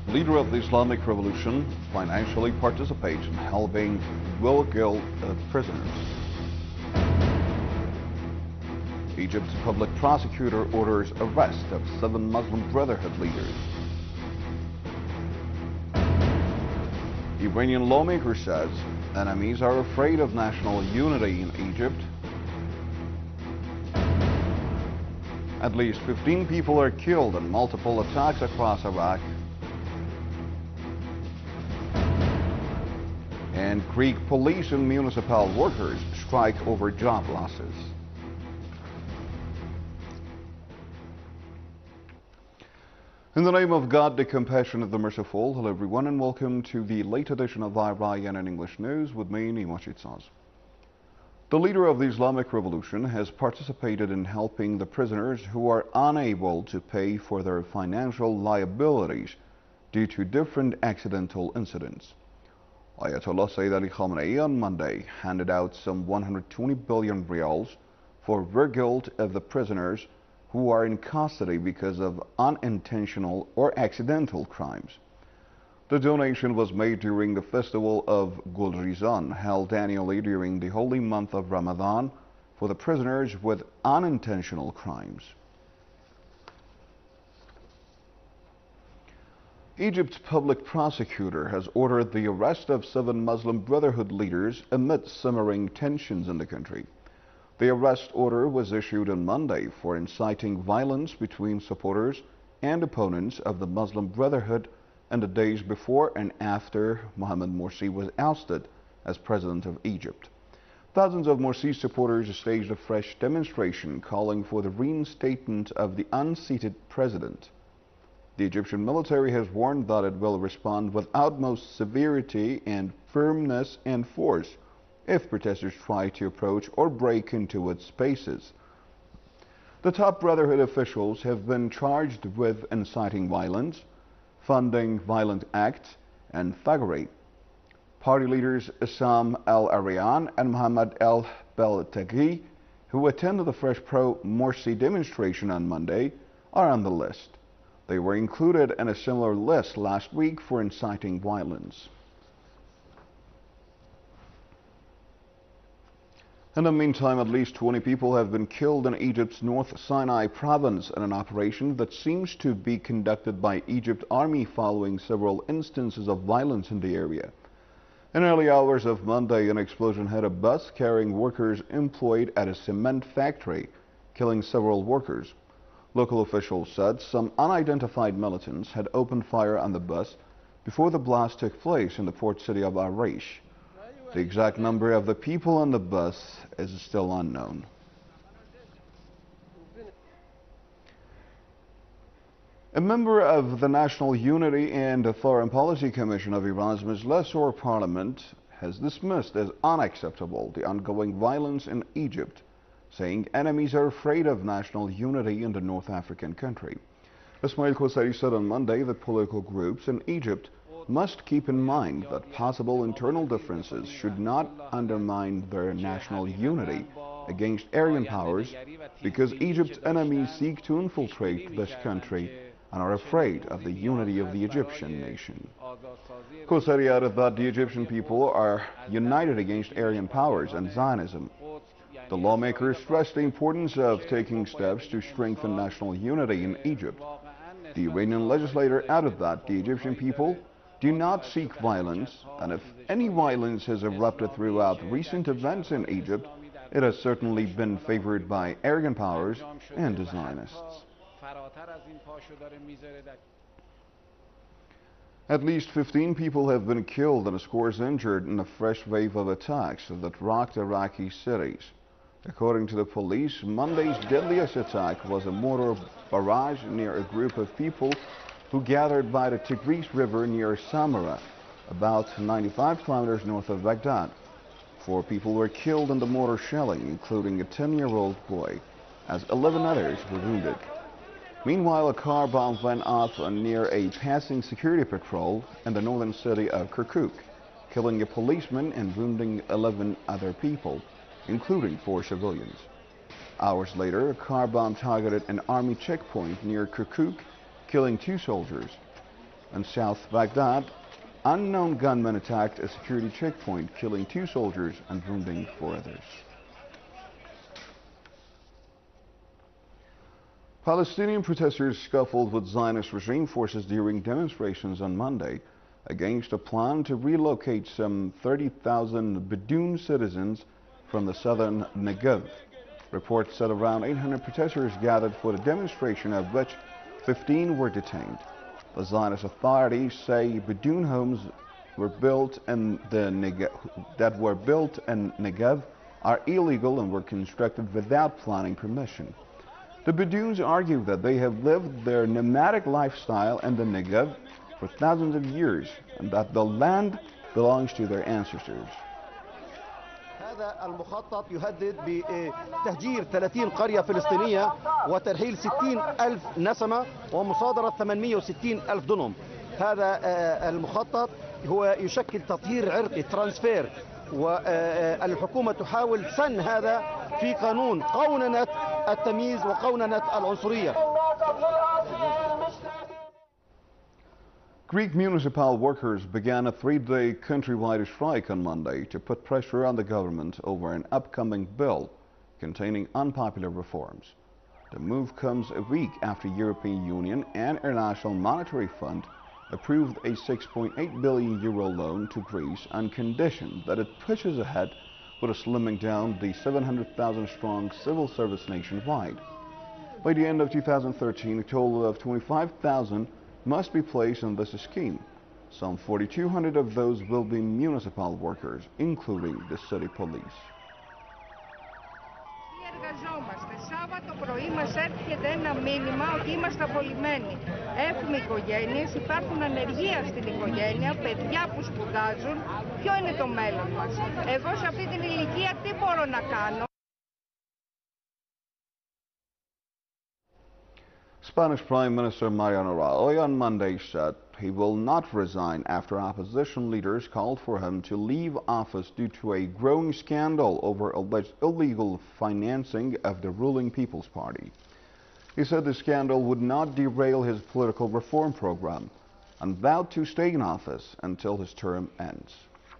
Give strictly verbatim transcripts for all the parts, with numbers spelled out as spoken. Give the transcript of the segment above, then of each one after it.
Leader of the Islamic Revolution financially participates in helping will-guilt of prisoners. Egypt's public prosecutor orders arrest of seven Muslim Brotherhood leaders. Iranian lawmaker says enemies are afraid of national unity in Egypt. At least fifteen people are killed in multiple attacks across Iraq. And Greek police and municipal workers strike over job losses. In the name of God, the compassionate, the merciful, hello everyone and welcome to the late edition of I R I N N English News with me, Nima Chitsaz. The leader of the Islamic Revolution has participated in helping the prisoners who are unable to pay for their financial liabilities due to different accidental incidents. Ayatollah Sayyid Ali Khamenei on Monday handed out some one hundred twenty billion rials for reguilt of the prisoners who are in custody because of unintentional or accidental crimes. The donation was made during the festival of Gulrizan, held annually during the holy month of Ramadan for the prisoners with unintentional crimes. Egypt's public prosecutor has ordered the arrest of seven Muslim Brotherhood leaders amid simmering tensions in the country. The arrest order was issued on Monday for inciting violence between supporters and opponents of the Muslim Brotherhood in the days before and after Mohamed Morsi was ousted as president of Egypt. Thousands of Morsi supporters staged a fresh demonstration calling for the reinstatement of the unseated president. The Egyptian military has warned that it will respond with utmost severity and firmness and force if protesters try to approach or break into its spaces. The top Brotherhood officials have been charged with inciting violence, funding violent acts, and thuggery. Party leaders Issam El-Arian and Mohammed El-Beltaghi, who attended the fresh pro-Morsi demonstration on Monday, are on the list. They were included in a similar list last week for inciting violence. In the meantime, at least twenty people have been killed in Egypt's North Sinai province in an operation that seems to be conducted by Egypt's army following several instances of violence in the area. In early hours of Monday, an explosion hit a bus carrying workers employed at a cement factory, killing several workers. Local officials said some unidentified militants had opened fire on the bus before the blast took place in the port city of Arish. The exact number of the people on the bus is still unknown. A member of the National Unity and Foreign Policy Commission of Iran's Majlis-ur Parliament has dismissed as unacceptable the ongoing violence in Egypt, saying enemies are afraid of national unity in the North African country. Ismail Khosari said on Monday that political groups in Egypt must keep in mind that possible internal differences should not undermine their national unity against Aryan powers, because Egypt's enemies seek to infiltrate this country and are afraid of the unity of the Egyptian nation. Khosari added that the Egyptian people are united against Aryan powers and Zionism. The lawmakers stressed the importance of taking steps to strengthen national unity in Egypt. The Iranian legislator added that the Egyptian people do not seek violence, and if any violence has erupted throughout recent events in Egypt, it has certainly been favored by Aryan powers and the Zionists. At least fifteen people have been killed and scores injured in a fresh wave of attacks that rocked Iraqi cities. According to the police, Monday's deadliest attack was a mortar barrage near a group of people who gathered by the Tigris River near Samarra, about ninety-five kilometers north of Baghdad. Four people were killed in the mortar shelling, including a ten-year-old boy, as eleven others were wounded. Meanwhile, a car bomb went off near a passing security patrol in the northern city of Kirkuk, killing a policeman and wounding eleven other people, including four civilians. Hours later, a car bomb targeted an army checkpoint near Kirkuk, killing two soldiers. In South Baghdad, unknown gunmen attacked a security checkpoint, killing two soldiers and wounding four others. Palestinian protesters scuffled with Zionist regime forces during demonstrations on Monday against a plan to relocate some thirty thousand Bedouin citizens from the southern Negev. Reports said around eight hundred protesters gathered for the demonstration, of which fifteen were detained. The Zionist authorities say Bedouin homes were built in the Negev, that were built in Negev are illegal and were constructed without planning permission. The Bedouins argue that they have lived their nomadic lifestyle in the Negev for thousands of years and that the land belongs to their ancestors. هذا المخطط يهدد بتهجير ثلاثين قرية فلسطينية وترحيل ستين ألف نسمة ومصادرة ثمانمئة وستين ألف دنم. هذا المخطط هو يشكل تطهير عرقي، ترانسفير، والحكومة تحاول سن هذا في قانون قوننة التمييز وقوننة العنصرية. Greek municipal workers began a three-day countrywide strike on Monday to put pressure on the government over an upcoming bill containing unpopular reforms. The move comes a week after European Union and International Monetary Fund approved a six point eight billion euro loan to Greece on condition that it pushes ahead with a slimming down the seven hundred thousand strong civil service nationwide. By the end of two thousand thirteen, a total of twenty-five thousand must be placed in this scheme. Some forty-two hundred of those will be municipal workers, including the city police. Εργαζόμαστε. Σάββατο πρωί μας έρχεται ένα μήνυμα ότι είμαστε απολυμμένοι. Έχουμε οικογένειες, υπάρχουν ανεργία στην οικογένεια, παιδιά που σπουδάζουν. Ποιο είναι το μέλλον μας? Εγώ σε αυτή την ηλικία τι μπορώ να κάνω? Spanish Prime Minister Mariano Rajoy on Monday said he will not resign after opposition leaders called for him to leave office due to a growing scandal over alleged illegal financing of the ruling People's Party. He said the scandal would not derail his political reform program and vowed to stay in office until his term ends.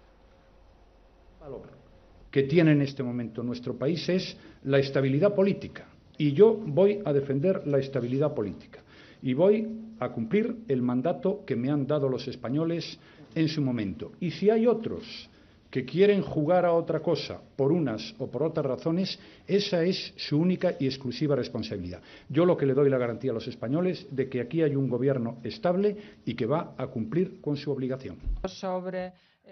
Que tiene en este momento nuestro país es la estabilidad política. Y yo voy a defender la estabilidad política y voy a cumplir el mandato que me han dado los españoles en su momento. Y si hay otros que quieren jugar a otra cosa por unas o por otras razones, esa es su única y exclusiva responsabilidad. Yo lo que le doy la garantía a los españoles de que aquí hay un gobierno estable y que va a cumplir con su obligación. Sobre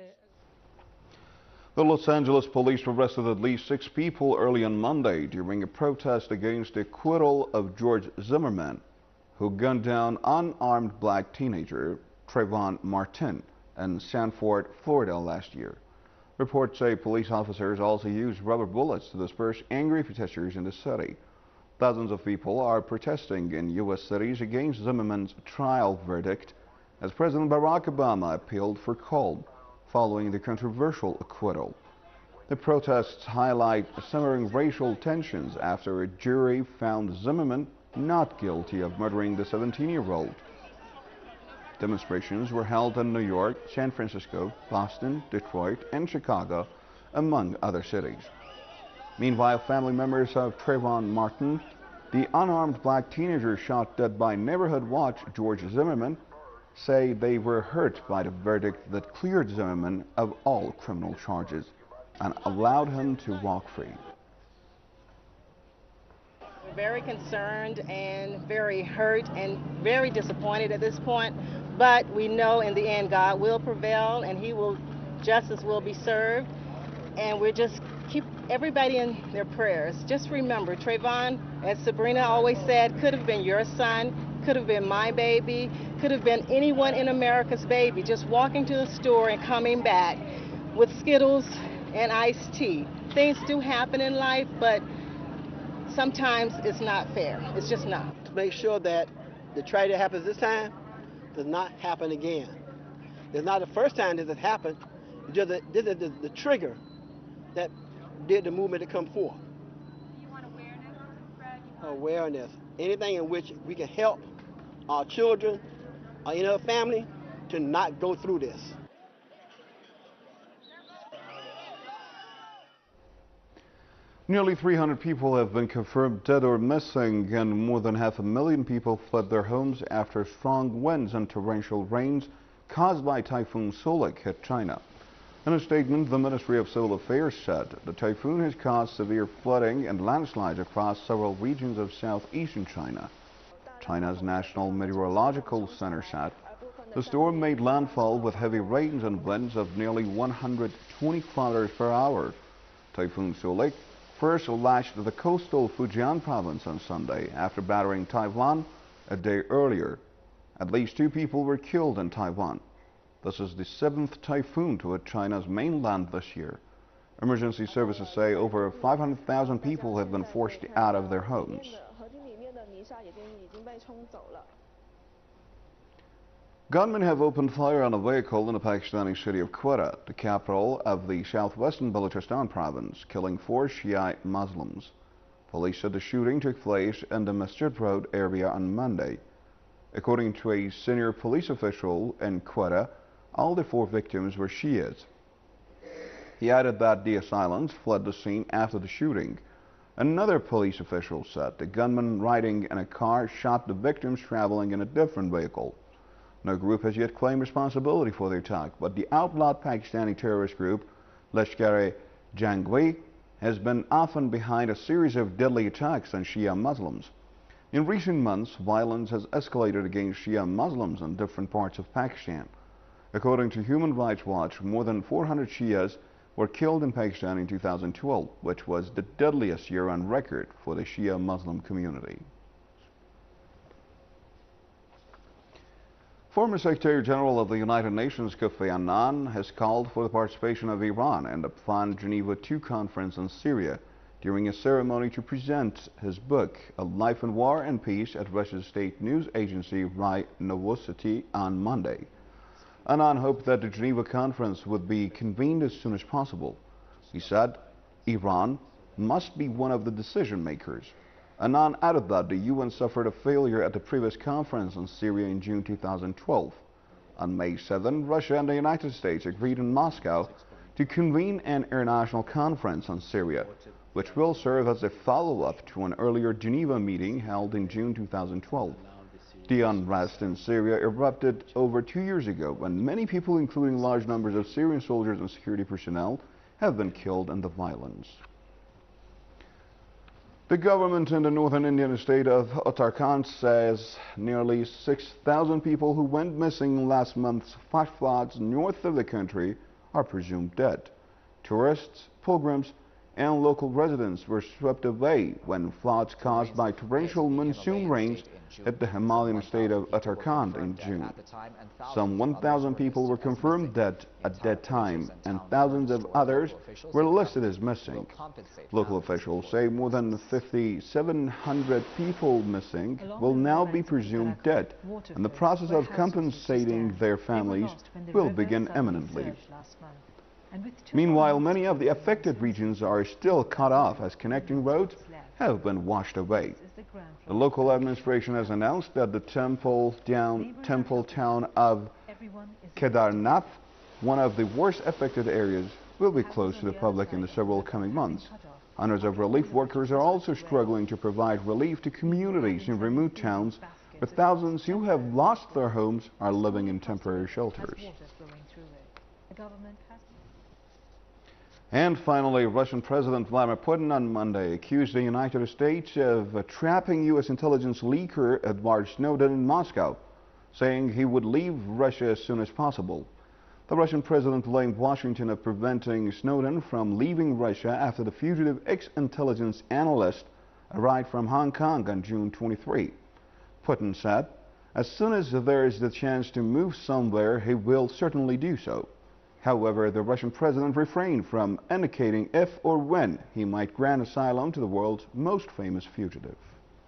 The Los Angeles police arrested at least six people early on Monday during a protest against the acquittal of George Zimmerman, who gunned down unarmed black teenager Trayvon Martin in Sanford, Florida last year. Reports say police officers also used rubber bullets to disperse angry protesters in the city. Thousands of people are protesting in U S cities against Zimmerman's trial verdict as President Barack Obama appealed for calm following the controversial acquittal. The protests highlight simmering racial tensions after a jury found Zimmerman not guilty of murdering the seventeen-year-old. Demonstrations were held in New York, San Francisco, Boston, Detroit, and Chicago, among other cities. Meanwhile, family members of Trayvon Martin, the unarmed black teenager shot dead by Neighborhood Watch George Zimmerman, say they were hurt by the verdict that cleared Zimmerman of all criminal charges and allowed him to walk free. We're very concerned and very hurt and very disappointed at this point, but we know in the end God will prevail and he will, justice will be served, and we're just keep everybody in their prayers. Just remember, Trayvon, as Sabrina always said, could have been your son, could have been my baby, could have been anyone in America's baby, just walking to the store and coming back with Skittles and iced tea. Things do happen in life, but sometimes it's not fair. It's just not. To make sure that the tragedy that happens this time does not happen again. It's not the first time this has happened. It's just a, this is the, the trigger that did the movement to come forth. You want awareness, Fred? Awareness. Anything in which we can help our children, or any other family to not go through this. Nearly three hundred people have been confirmed dead or missing, and more than half a million people fled their homes after strong winds and torrential rains caused by Typhoon Soulik hit China. In a statement, the Ministry of Civil Affairs said the typhoon has caused severe flooding and landslides across several regions of southeastern China. China's National Meteorological Center said the storm made landfall with heavy rains and winds of nearly one hundred twenty kilometers per hour. Typhoon Soulik first lashed the coastal Fujian province on Sunday after battering Taiwan a day earlier. At least two people were killed in Taiwan. This is the seventh typhoon to hit China's mainland this year. Emergency services say over five hundred thousand people have been forced out of their homes. Gunmen have opened fire on a vehicle in the Pakistani city of Quetta, the capital of the southwestern Balochistan province, killing four Shiite Muslims. Police said the shooting took place in the Masjid Road area on Monday. According to a senior police official in Quetta, all the four victims were Shiites. He added that the assailants fled the scene after the shooting. Another police official said the gunman riding in a car shot the victims traveling in a different vehicle. No group has yet claimed responsibility for the attack, but the outlawed Pakistani terrorist group Lashkar-e-Jangvi has been often behind a series of deadly attacks on Shia Muslims. In recent months, violence has escalated against Shia Muslims in different parts of Pakistan. According to Human Rights Watch, more than four hundred Shias were killed in Pakistan in two thousand twelve, which was the deadliest year on record for the Shia Muslim community. Former Secretary General of the United Nations Kofi Annan has called for the participation of Iran in the planned Geneva two conference on Syria during a ceremony to present his book, A Life in War and Peace, at Russia's state news agency RIA Novosti on Monday. Annan hoped that the Geneva conference would be convened as soon as possible. He said Iran must be one of the decision makers. Annan added that the U N suffered a failure at the previous conference on Syria in June two thousand twelve. On May seventh, Russia and the United States agreed in Moscow to convene an international conference on Syria, which will serve as a follow-up to an earlier Geneva meeting held in June two thousand twelve. The unrest in Syria erupted over two years ago when many people, including large numbers of Syrian soldiers and security personnel, have been killed in the violence. The government in the northern Indian state of Uttarakhand says nearly six thousand people who went missing last month's flash floods north of the country are presumed dead. Tourists, pilgrims, and local residents were swept away when floods caused by torrential monsoon rains hit the Himalayan state of Uttarakhand in June. Some one thousand people were confirmed dead at that time, and thousands of others were listed as missing. Local officials say more than five thousand seven hundred people missing will now be presumed dead, and the process of compensating their families will begin imminently. Meanwhile, many of the affected regions are still cut off as connecting roads have been washed away. The local administration has announced that the temple, down, temple town of Kedarnath, one of the worst affected areas, will be closed to the public in the several coming months. Hundreds of relief workers are also struggling to provide relief to communities in remote towns, where thousands who have lost their homes are living in temporary shelters. And finally, Russian President Vladimir Putin on Monday accused the United States of trapping U S intelligence leaker Edward Snowden in Moscow, saying he would leave Russia as soon as possible. The Russian president blamed Washington of preventing Snowden from leaving Russia after the fugitive ex-intelligence analyst arrived from Hong Kong on June twenty-third. Putin said, "As soon as there is the chance to move somewhere, he will certainly do so." However, the Russian president refrained from indicating if or when he might grant asylum to the world's most famous fugitive.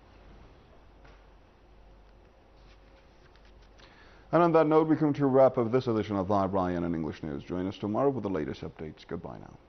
And on that note, we come to a wrap of this edition of Live Ryan and English News. Join us tomorrow with the latest updates. Goodbye now.